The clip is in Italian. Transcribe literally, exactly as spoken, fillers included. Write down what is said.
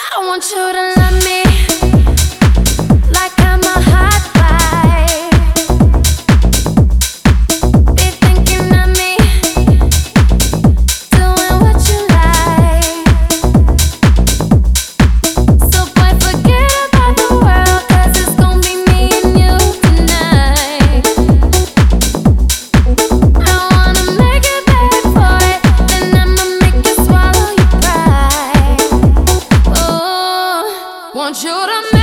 I want you to love me like I'm a hot fire. Be thinking of me, doing what you like. So boy, forget about the world, 'cause it's gonna be me and you tonight. I wanna make it bad for it, then I'ma make you swallow your pride. Oh, want you to